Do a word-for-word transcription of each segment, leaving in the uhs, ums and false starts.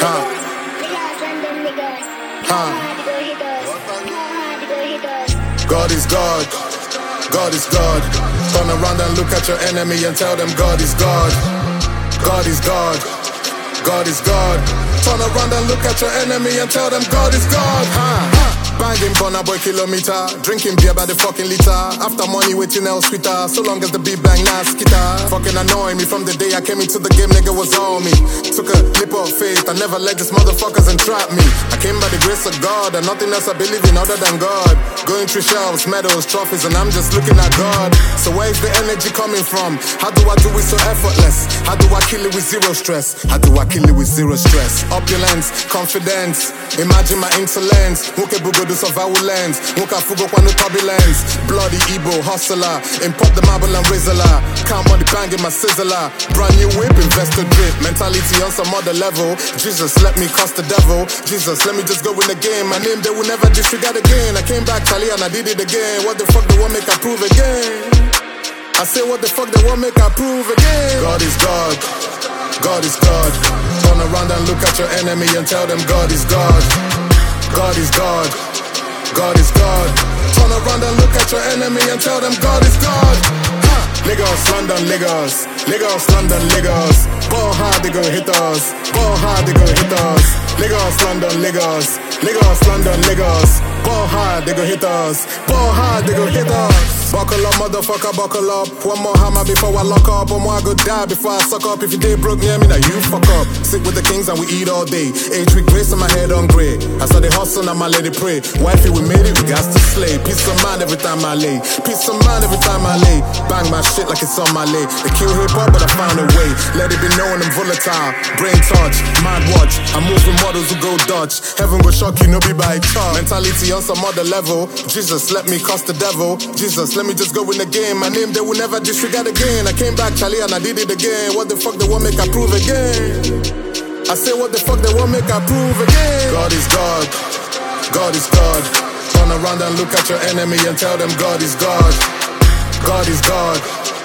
Huh. Huh. God is God. God is God. Turn around and look at your enemy and tell them God is God. God is God. God is God. Turn around and look at your enemy and tell them God is God. Huh. Banging Burna Boy kilometer, drinking beer by the fucking liter. After money waiting else sweeter, so long as the beat bang now skitter. Fucking annoying me from the day I came into the game, nigga was all me. Took a leap of faith, I never let these motherfuckers entrap me. I came by the grace of God, and nothing else I believe in other than God. Going through shelves, medals, trophies, and I'm just looking at God. So where is the energy coming from? How do I do it so effortless? How do I kill it with zero stress? How do I kill it with zero stress? Opulence, confidence, imagine my insolence. Muke bugo do survival lens, muka fugo kwa no turbulence. Bloody Igbo hustler, import the marble and rizzler. Count money banging my sizzler. Brand new whip, investor drip. Mentality on some other level. Jesus, let me cost the devil. Jesus, let me just go in the game. My name they will never disregard again. I came back, Charlie, and I did it again. What the fuck they won't make I prove again? I say what the fuck they won't make I prove again. God is God. God is God. Turn around and look at your enemy and tell them God is God. God is God. God is God. Turn around and look at your enemy and tell them God is God. Huh. Lagos, London, Lagos. Lagos, London, Lagos. Ball hard, they gon' hit us. Ball hard, they gon' hit us. Lagos, London, Lagos. Lagos, London, Lagos. Ball hard, they gon' hit us. Ball hard, they gon' hit us. Buckle up, motherfucker, buckle up. One more hammer before I lock up. One more I go die before I suck up. If you did broke near me, now you fuck up. Sit with the kings and we eat all day. Age with grace on my head on grey. I saw the hustle and my lady pray. Wifey, we made it, we got to slay. Peace of mind every time I lay. Peace of mind every time I lay. Bang my shit like it's on my lay. They kill hip hop, but I found a way. Let it be known I'm volatile. Brain touch, mind watch. I move with models who go Dutch. Heaven will shock you, no be by chart. Mentality on some other level. Jesus, let me cost the devil. Jesus, let me just go in the game. My name they will never disregard again. I came back, Charlie, and I did it again. What the fuck they won't make I prove again? I say what the fuck they won't make I prove again. God is God. God is God. Turn around and look at your enemy and tell them God is God. God is God.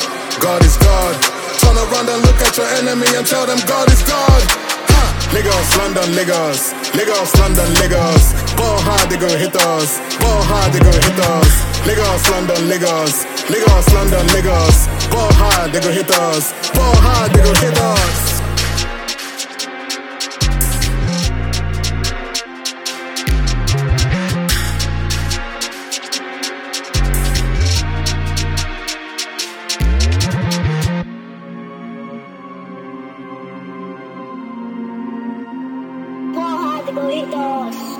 God is God. Turn around and look at your enemy and tell them God is God. Huh. Lagos, London, Lagos. Lagos, London, Lagos. Ball hard, they gon' hit us. Ball hard, they gon' hit us. Lagos, London, Lagos. Lagos, London, Lagos. Ball hard, they gon' hit us. Ball hard, they gon' hit us. Ball hard, they gon' hit us.